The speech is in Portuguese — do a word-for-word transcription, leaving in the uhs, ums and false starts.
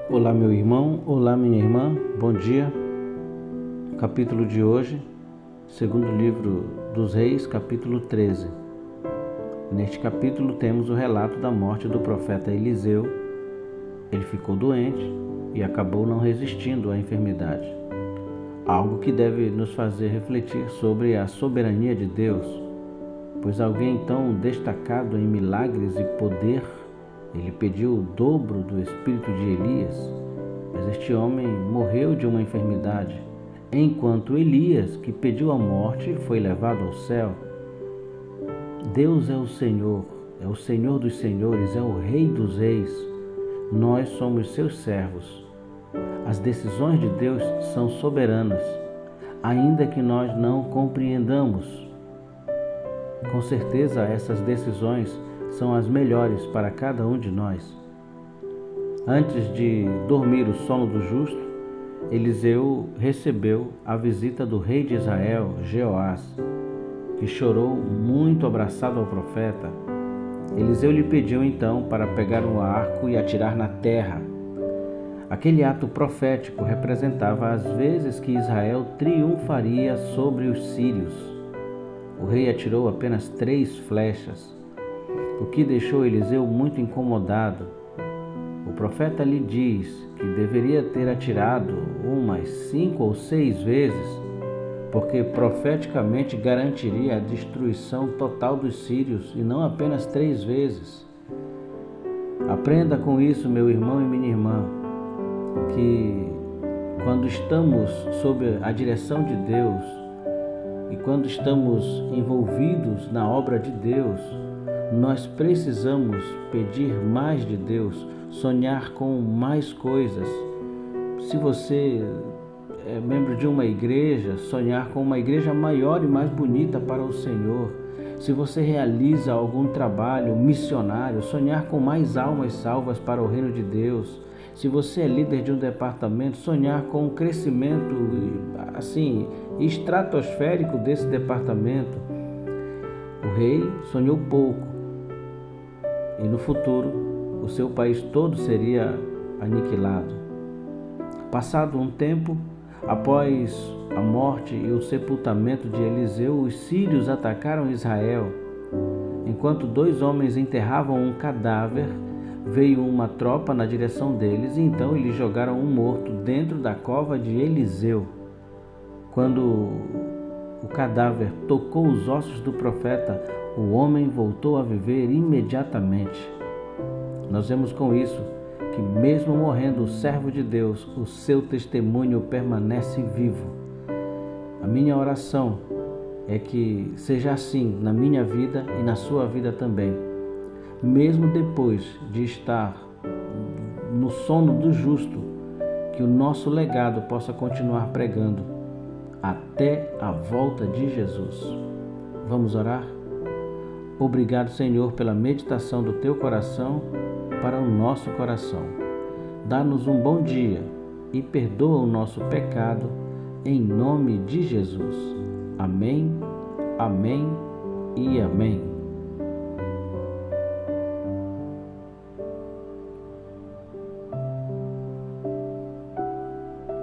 Olá, meu irmão, olá, minha irmã, bom dia. Capítulo de hoje, segundo livro dos Reis, capítulo treze. Neste capítulo temos o relato da morte do profeta Eliseu. Ele ficou doente e acabou não resistindo à enfermidade. Algo que deve nos fazer refletir sobre a soberania de Deus, pois alguém tão destacado em milagres e poder, ele pediu o dobro do espírito de Elias, mas este homem morreu de uma enfermidade, enquanto Elias, que pediu a morte, foi levado ao céu. Deus é o Senhor, é o Senhor dos senhores, é o Rei dos reis. Nós somos seus servos. As decisões de Deus são soberanas, ainda que nós não compreendamos. Com certeza, essas decisões são as melhores para cada um de nós. Antes de dormir o sono do justo, Eliseu recebeu a visita do rei de Israel, Jeoás, que chorou muito abraçado ao profeta. Eliseu lhe pediu então para pegar um arco e atirar na terra. Aquele ato profético representava as vezes que Israel triunfaria sobre os sírios. O rei atirou apenas três flechas, o que deixou Eliseu muito incomodado. O profeta lhe diz que deveria ter atirado umas cinco ou seis vezes, porque profeticamente garantiria a destruição total dos sírios e não apenas três vezes. Aprenda com isso, meu irmão e minha irmã, que quando estamos sob a direção de Deus e quando estamos envolvidos na obra de Deus, nós precisamos pedir mais de Deus, sonhar com mais coisas. Se você é membro de uma igreja, sonhar com uma igreja maior e mais bonita para o Senhor. Se você realiza algum trabalho missionário, sonhar com mais almas salvas para o reino de Deus. Se você é líder de um departamento, sonhar com um crescimento assim estratosférico desse departamento. O rei sonhou pouco e no futuro o seu país todo seria aniquilado. Passado um tempo, após a morte e o sepultamento de Eliseu, os sírios atacaram Israel. Enquanto dois homens enterravam um cadáver, veio uma tropa na direção deles e então eles jogaram um morto dentro da cova de Eliseu. Quando o cadáver tocou os ossos do profeta, o homem voltou a viver imediatamente. Nós vemos com isso que mesmo morrendo o servo de Deus, o seu testemunho permanece vivo. A minha oração é que seja assim na minha vida e na sua vida também. Mesmo depois de estar no sono do justo, que o nosso legado possa continuar pregando até a volta de Jesus. Vamos orar? Obrigado, Senhor, pela meditação do teu coração para o nosso coração. Dá-nos um bom dia e perdoa o nosso pecado, em nome de Jesus. Amém, amém e amém.